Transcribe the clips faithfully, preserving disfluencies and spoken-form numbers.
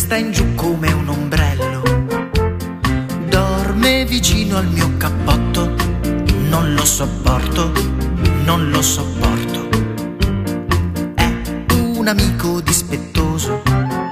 testa in giù come un ombrello, dorme vicino al mio cappotto, non lo sopporto, non lo sopporto. È un amico dispettoso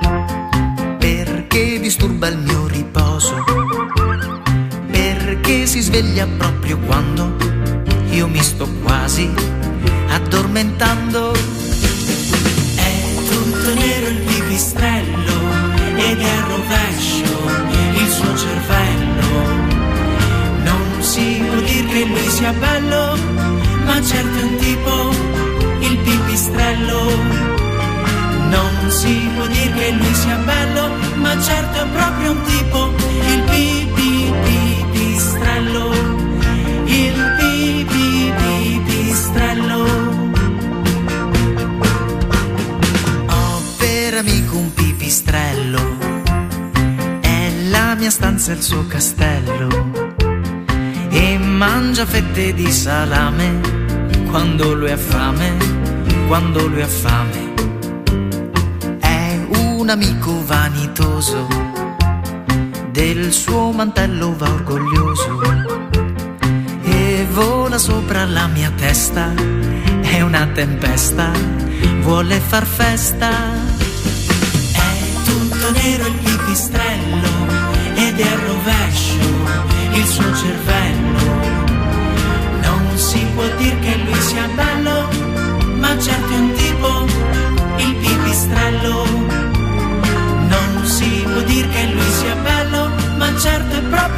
perché disturba il mio riposo, perché si sveglia proprio quando io mi sto quasi addormentando. È tutto nero il pipistrello ed è a rovescio il suo cervello. Non si può dire che lui sia bello, ma certo è un tipo, il pipistrello. Non si può dire che lui sia bello, ma certo è proprio un tipo, il pipi pipistrello, il pipi pipistrello. Ho per amico un pipistrello, è la mia stanza e il suo castello, e mangia fette di salame quando lui ha fame, quando lui ha fame. Un amico vanitoso, del suo mantello va orgoglioso e vola sopra la mia testa, è una tempesta, vuole far festa. È tutto nero il pipistrello ed è a rovescio il suo cervello. Non si può dire che lui sia bello, ma certo è un tipo, il pipistrello. Non si può dire che lui sia bello, ma certo è proprio